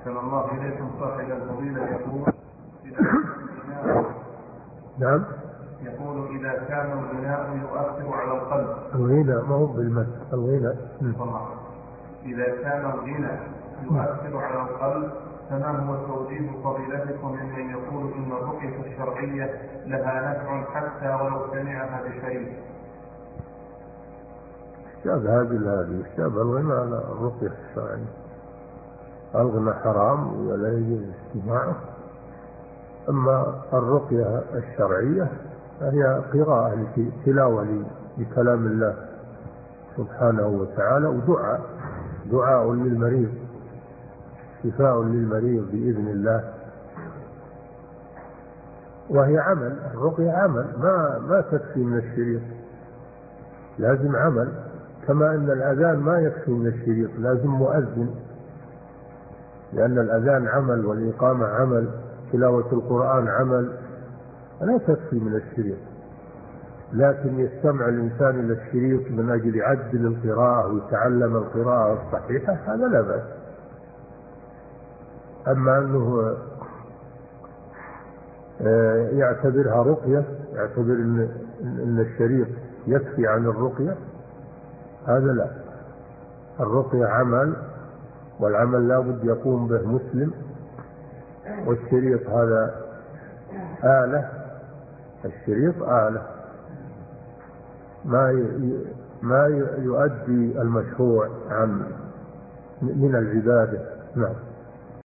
أحسن الله إليكم. صاحب الفضيلة يقول إذا كان الغناء نعم. يقول إذا كان الغناء يؤثر على القلب. الغناء ما هو بالمس، الغناء. إذا كان الغنى يؤثر على القلب فما هو توجيه فضيلتكم ممن يقول إن الرقية الشرعية لها نفع حتى ولو سمعها بشريك؟ اشتبه هذه اشتبه الغنى على الرقية الشرعية. الغنى حرام ولا يجوز استماعه. أما الرقية الشرعية فهي قراءة تلاوة لكلام الله سبحانه وتعالى، دعاء للمريض، شفاء للمريض بإذن الله. وهي عمل، الرقية عمل، ما تكفي من الشريط، لازم عمل. كما أن الأذان ما يكفي من الشريط، لازم مؤذن، لأن الأذان عمل والإقامة عمل، تلاوة القرآن عمل، لا تكفي من الشريط. لكن يستمع الإنسان إلى الشريط من أجل يعدل القراءة ويتعلم القراءة الصحيحة، هذا لا بأس. أما أنه يعتبرها رقية، يعتبر أن الشريط يكفي عن الرقية، هذا لا. الرقية عمل، والعمل لا بد يقوم به مسلم، والشريط هذا آلة، الشريط آلة ما يؤدي المشروع عن من العبادة. نعم.